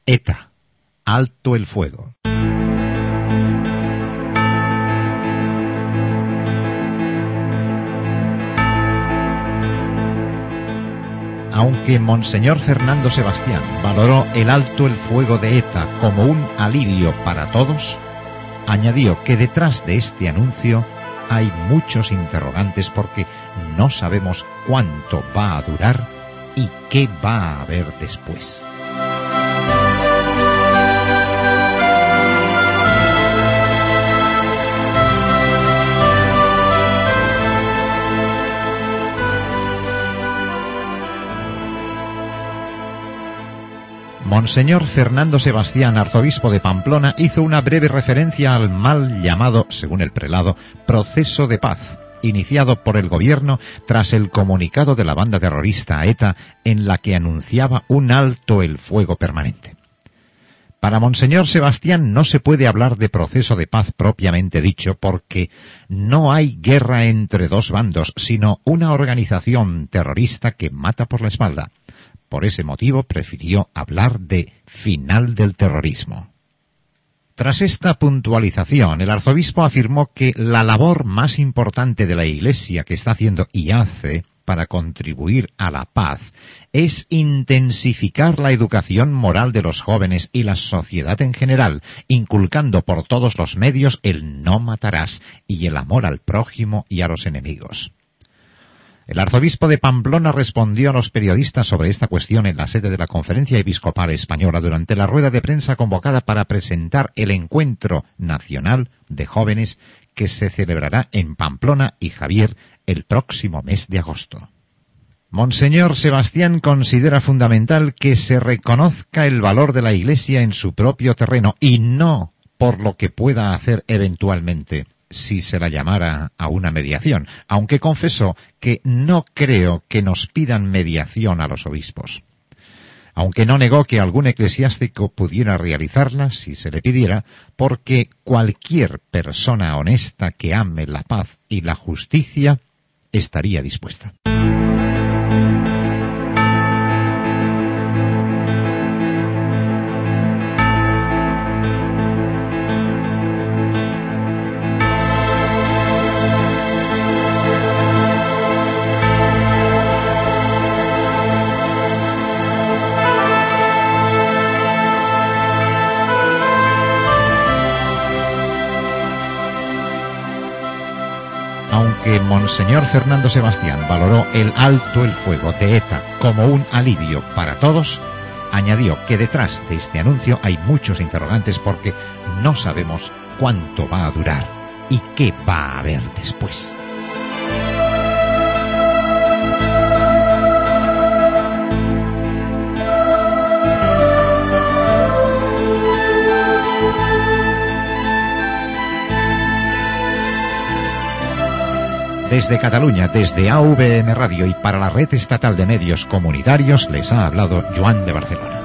ETA, alto el fuego. Aunque Monseñor Fernando Sebastián valoró el alto el fuego de ETA como un alivio para todos, añadió que detrás de este anuncio hay muchos interrogantes porque no sabemos cuánto va a durar y qué va a haber después. Monseñor Fernando Sebastián, arzobispo de Pamplona, hizo una breve referencia al mal llamado, según el prelado, proceso de paz, iniciado por el gobierno tras el comunicado de la banda terrorista ETA en la que anunciaba un alto el fuego permanente. Para Monseñor Sebastián no se puede hablar de proceso de paz propiamente dicho porque no hay guerra entre dos bandos, sino una organización terrorista que mata por la espalda. Por ese motivo prefirió hablar de final del terrorismo. Tras esta puntualización, el arzobispo afirmó que la labor más importante de la Iglesia que está haciendo y hace para contribuir a la paz es intensificar la educación moral de los jóvenes y la sociedad en general, inculcando por todos los medios el no matarás y el amor al prójimo y a los enemigos. El arzobispo de Pamplona respondió a los periodistas sobre esta cuestión en la sede de la Conferencia Episcopal Española durante la rueda de prensa convocada para presentar el Encuentro Nacional de Jóvenes que se celebrará en Pamplona y Javier el próximo mes de agosto. Monseñor Sebastián considera fundamental que se reconozca el valor de la Iglesia en su propio terreno y no por lo que pueda hacer eventualmente si se la llamara a una mediación, aunque confesó que no creo que nos pidan mediación a los obispos. Aunque no negó que algún eclesiástico pudiera realizarla si se le pidiera, porque cualquier persona honesta que ame la paz y la justicia estaría dispuesta. Aunque Monseñor Fernando Sebastián valoró el alto el fuego de ETA como un alivio para todos, añadió que detrás de este anuncio hay muchos interrogantes porque no sabemos cuánto va a durar y qué va a haber después. Desde Cataluña, desde AVM Radio y para la Red Estatal de Medios Comunitarios, les ha hablado Joan de Barcelona.